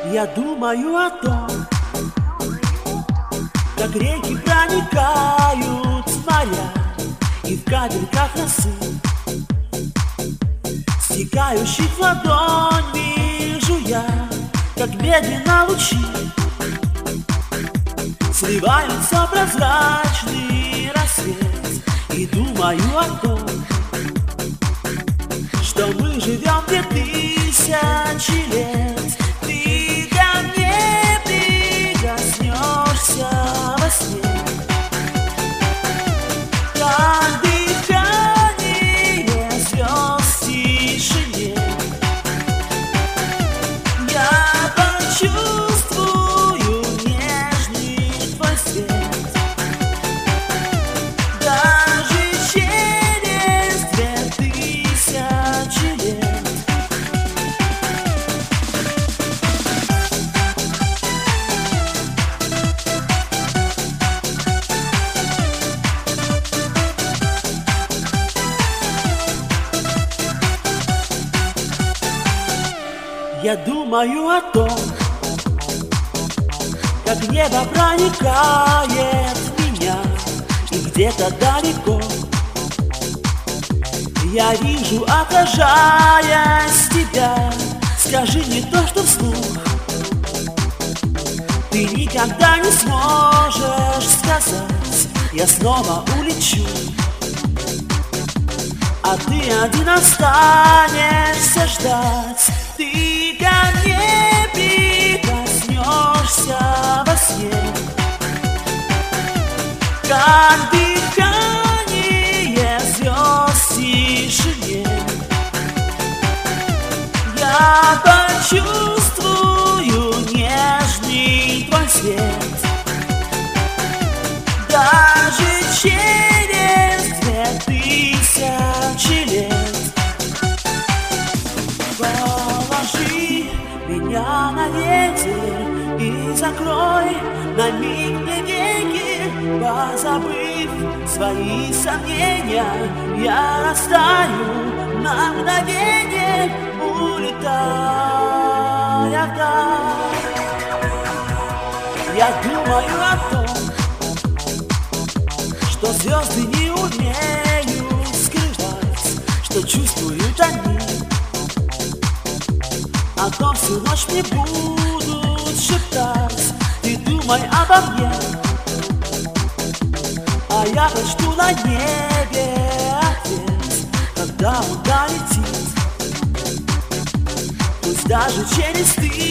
Я думаю о том, как реки проникают в моря, и в капельках росы, стекающих в ладонь, вижу я, как медленно лучи сливаются в прозрачный рассвет. И думаю о том, что мы живем 2000 лет. Ты ко мне прикоснешься во сне, как дыхание звезд в тишине. Я почувствую нежный твой свет, даже через 2000 лет. Я думаю о том, как небо проникает в меня, и где-то далеко я вижу, отражаясь тебя. Скажи мне то, что вслух ты никогда не сможешь сказать. Я снова улечу, а ты один останешься ждать. Ты ко мне прикоснешься во сне, как дыхание звезд в тишине. Я почувствую нежный твой свет, даже через 2000 лет. Положи меня на ветер и закрой на миг мне веки. Позабыв свои сомнения, я растаю на мгновение, улетая вдаль. Я думаю о том, что звезды не умеют скрывать, что чувствуют они. О том всю ночь мне будут шептать. Ты думай обо мне, а я прочту на небе ответ, когда он долетит. Пусть даже через 1000